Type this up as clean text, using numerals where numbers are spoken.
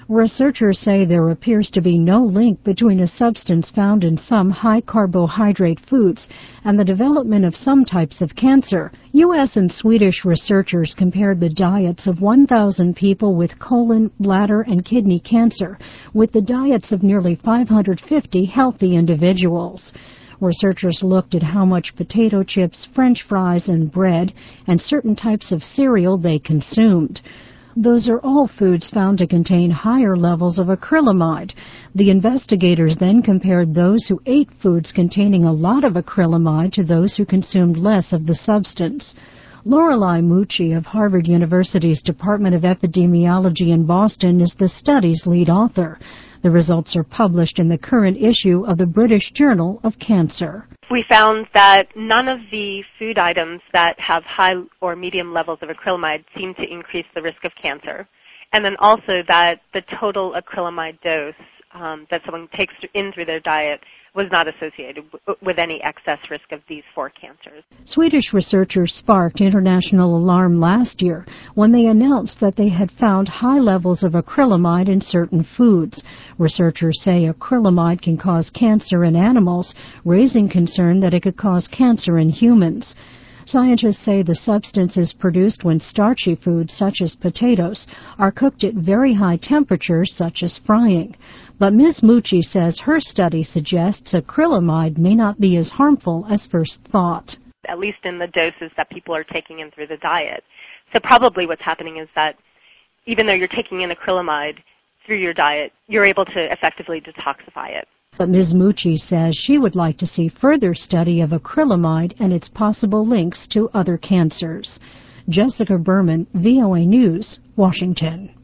Researchers say there appears to be no link between a substance found in some high-carbohydrate foods and the development of some types of cancer. U.S. and Swedish researchers compared the diets of 1,000 people with colon, bladder, and kidney cancer with the diets of nearly 550 healthy individuals. Researchers looked at how much potato chips, French fries, and bread, and certain types of cereal they consumed. Those are all foods found to contain higher levels of acrylamide. The investigators then compared those who ate foods containing a lot of acrylamide to those who consumed less of the substance. Lorelei Mucci of Harvard University's Department of Epidemiology in Boston is the study's lead author. The results are published in the current issue of the British Journal of Cancer. We found that none of the food items that have high or medium levels of acrylamide seem to increase the risk of cancer. And then also that the total acrylamide dose that someone takes in through their diet was not associated with any excess risk of these four cancers. Swedish researchers sparked international alarm last year when they announced that they had found high levels of acrylamide in certain foods. Researchers say acrylamide can cause cancer in animals, raising concern that it could cause cancer in humans. Scientists say the substance is produced when starchy foods, such as potatoes, are cooked at very high temperatures, such as frying. But Ms. Mucci says her study suggests acrylamide may not be as harmful as first thought. At least in the doses that people are taking in through the diet. So probably what's happening is that even though you're taking in acrylamide through your diet, you're able to effectively detoxify it. But Ms. Mucci says she would like to see further study of acrylamide and its possible links to other cancers. Jessica Berman, VOA News, Washington.